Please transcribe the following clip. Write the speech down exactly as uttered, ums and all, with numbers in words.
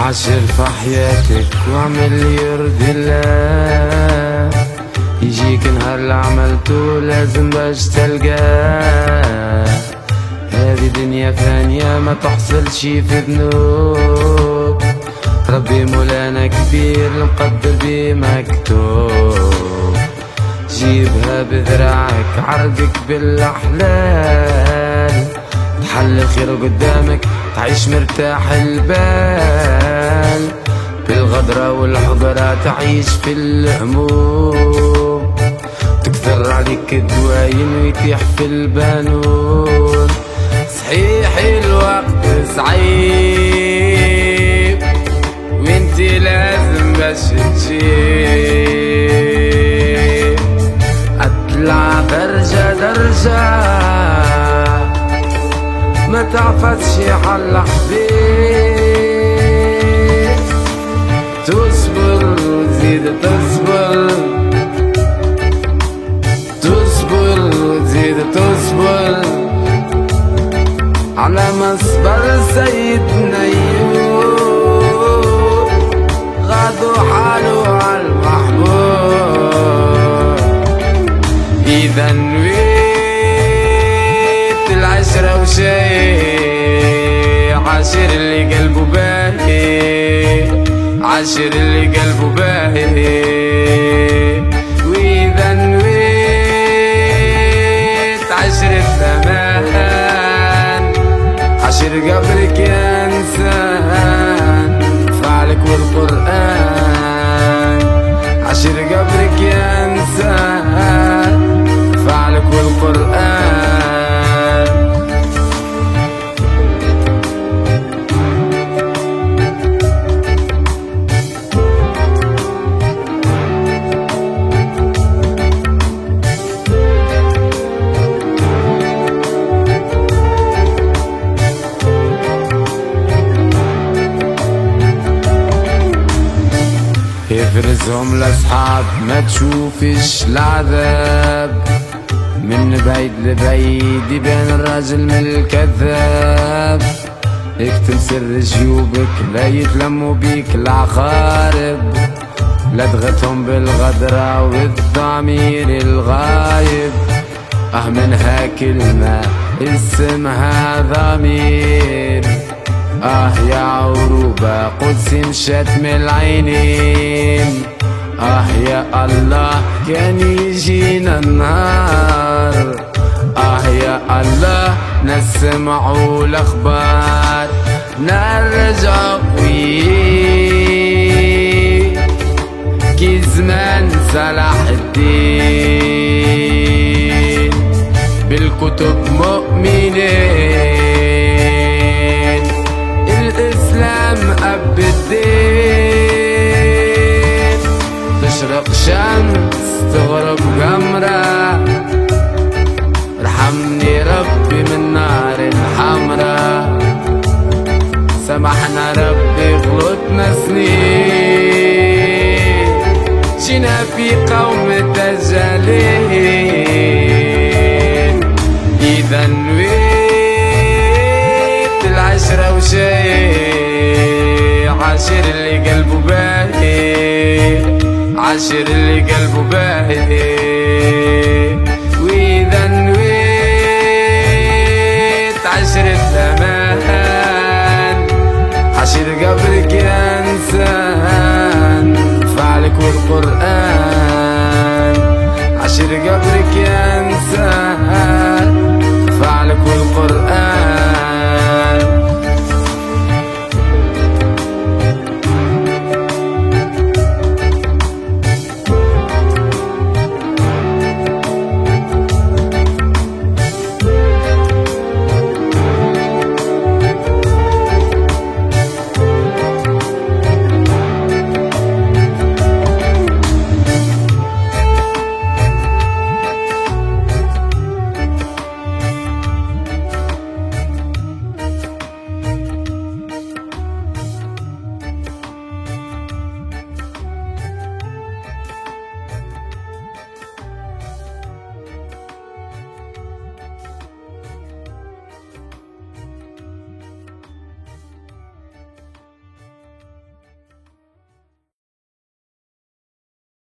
عاشر في حياتك واعمل اللي يرضي الله، يجيك نهار اللي عملته لازم باش تلقاه. هذه دنيا فانية ما تحصلش في ذنوب، ربي مولانا كبير المقدر بيه مكتوب. جيبها بذراعك عرقك بالاحلال، تحل الخير قدامك تعيش مرتاح البال. بالغدرة والحقرة تعيش في الهموم، تكثر عليك الدواين ويتيح في البانون. صحيح الوقت صعيب وانتي لازم باش تجيب، اطلع درجة درجة ما تعفتش على حبيب. تصبر وتزيد تصبر، تصبر وتزيد تصبر، على ما صبر سيدنا أيوب غادو حالو عالمحبوب. إذا نويت العشرة وشي، عاشر اللي قلبه باهي، عاشر اللي قلبه باهي. وإذا نويت عشرة ثمان، عاشر قبرك يا إنسان فعلك والقرآن، عاشر قبرك يا إنسان فعلك والقرآن. افرزهم لاصحاب ما تشوفش العذاب، من بعيد لبعيد يبان الراجل من الكذاب. اكتم سر جيوبك لا يتلموا بيك العقارب، لا تغتهم بالغدرة والضمير الغايب. اه منها كلمة اسمها ضمير، آه يا عروبة قدسي مشات من العينين. آه يا الله كان يجينا النهار، آه يا الله نسمعوا الأخبار. نرجع قوي كي زمان صلاح الدين، بالكتب مؤمنين، الإسلام أب الدين. تشرق شمس تغرب قمرة، ارحمني ربي من نار الحمرة. سامحنا ربي غلطنا سنين، جينا في قوم دجالين. إذا نويت العشرة وشي، عاشر اللي قلبه باهي، عاشر اللي قلبه باهي. وإذا نويت عشرة ثمان، عاشر قبرك يا إنسان فعلك والقرآن، عاشر قبرك يا إنسان